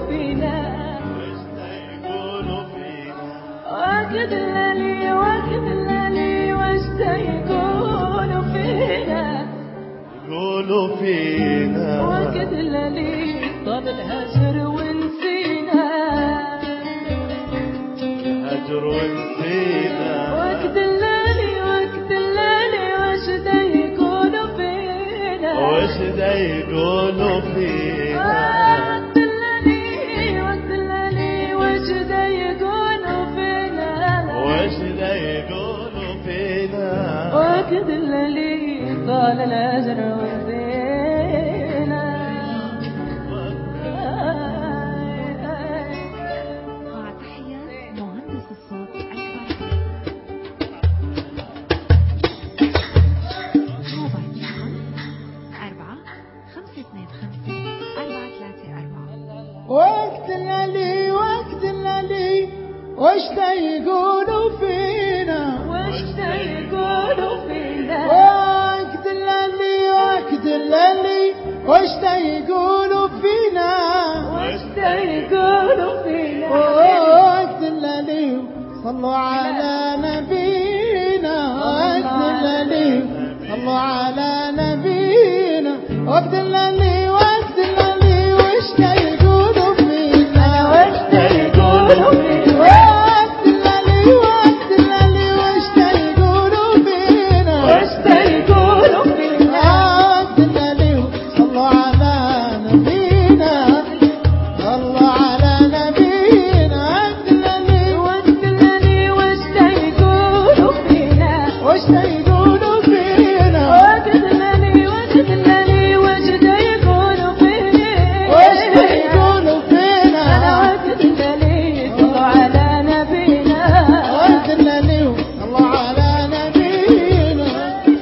فينا وقت الليالي وقت الليالي وش يقولوا فينا يقولوا فينا وقت الليالي طال الهجر ونسينا الهجر ونسينا وقت الليالي وش يقولوا فينا وش يقولوا فينا وقت الليالي وش يقولوا فينا وش يقولوا فينا وقت الليالي طال الهجر ونسينا مع تحيات مهندس الصوت أكبر موبايل رقم 4-525-434. وقت الليالي وش يقولوا فينا وش يقولوا فينا وقت الليالي وش يقولوا فينا وش يقولوا فينا وقت الليالي صلوا على نبينا وقت الليالي صلوا على نبينا وقت الليالي وش يقولوا فينا وش يقولوا فينا وقت الليالي وش يقولوا فينا وش يقولوا فينا وقت الليالي صلوا على نبينا صلوا على نبينا وقت الليالي وش يقولوا فينا وش يقولوا فينا وقت الليالي وش يقولوا فينا وش يقولوا فينا وقت الليالي صلوا على نبينا وقت الليالي صلوا على نبينا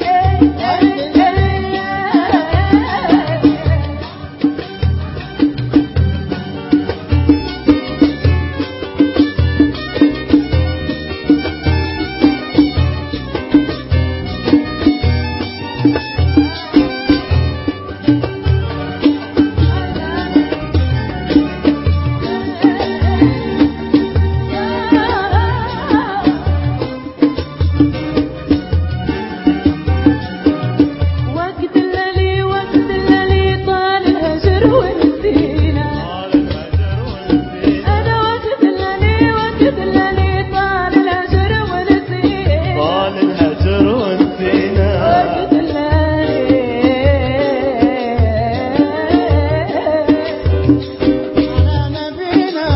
وقت الليالي طال الهجر ونسينا أنا وقت الليالي طال الهجر ونسينا طال الهجر ونسينا وقت الليالي على نبينا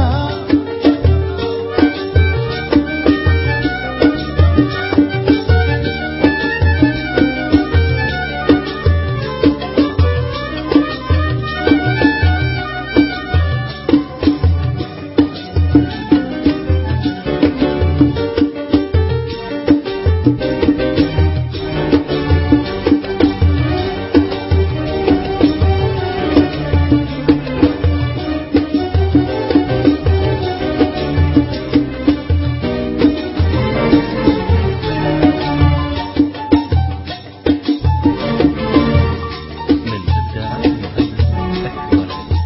من إبداع مهندس أكبر.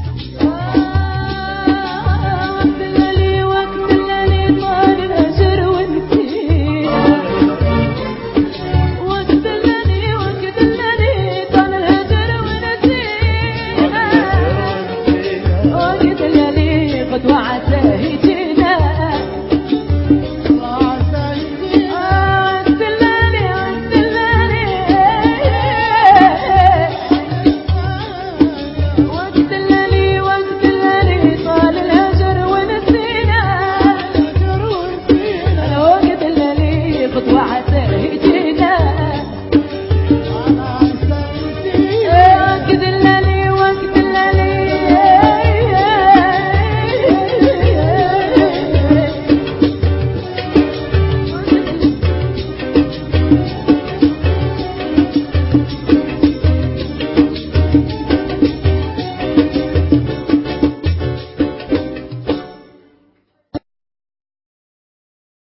وقت الليالي طال الهجر ونسينا وقت الليالي طال الهجر ونسينا وقت الليالي قد وعده يجينا وقت الليالي طال الهجر ونسينا وقت الليالي قد وعده